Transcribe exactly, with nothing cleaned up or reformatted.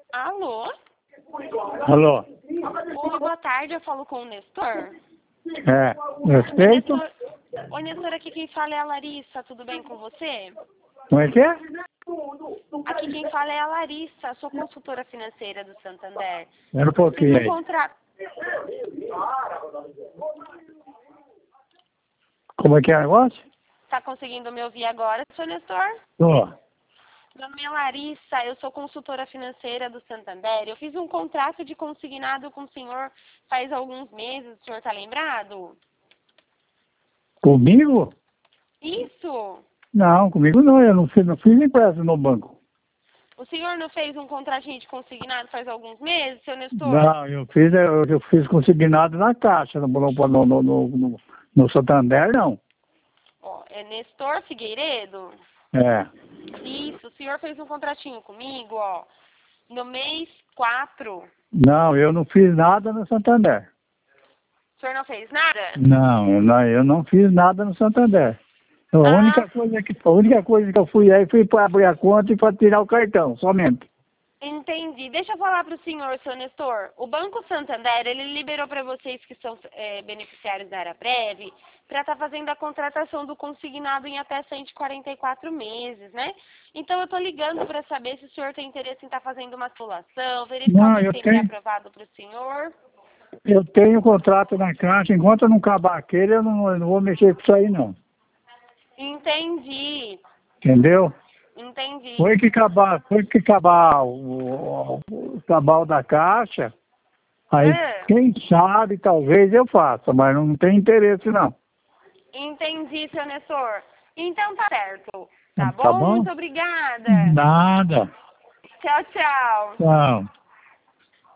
Alô? Alô? Oi, boa tarde, eu falo com o Nestor. É, respeito? Nestor... Oi, Nestor, aqui quem fala é a Larissa, tudo bem com você? Como é que é? Aqui quem fala é a Larissa, sou consultora financeira do Santander. Espera um Fiz pouquinho um aí. contrato... Como é que é o negócio? Tá conseguindo me ouvir agora, seu Nestor? Tô. Meu nome é Larissa, eu sou consultora financeira do Santander. Eu fiz um contrato de consignado com o senhor faz alguns meses, o senhor tá lembrado? Comigo? Isso! Não, comigo não, eu não fiz, não fiz empréstimo no banco. O senhor não fez um contratinho de consignado faz alguns meses, seu Nestor? Não, eu fiz, eu, eu fiz consignado na Caixa, no, no, no, no, no, no Santander não. Ó, é Nestor Figueiredo? É. Isso, o senhor fez um contratinho comigo, ó, no mês quatro. Não, eu não fiz nada no Santander. O senhor não fez nada? Não, eu não, eu não fiz nada no Santander. A única Ah, coisa que, a única coisa que eu fui aí foi para abrir a conta e para tirar o cartão, somente. entendi. Deixa eu falar para o senhor, seu Nestor. O Banco Santander, ele liberou para vocês que são é, beneficiários da Araprev para estar fazendo a contratação do consignado em até cento e quarenta e quatro meses, né? Então eu estou ligando para saber se o senhor tem interesse em estar fazendo uma simulação, verificar Não, o que eu tem tenho, aprovado para o senhor. eu tenho contrato na Caixa, enquanto eu não acabar aquele, eu não, eu não vou mexer com isso aí não. Entendi, Entendeu? entendi. Foi que acabar, foi que acabar o, o, o cabal da Caixa, aí Ah, quem sabe talvez eu faça, mas não tem interesse não. entendi, seu Nestor. Então tá certo. Tá Tá bom? bom? Muito obrigada. Nada. Tchau, tchau. Tchau.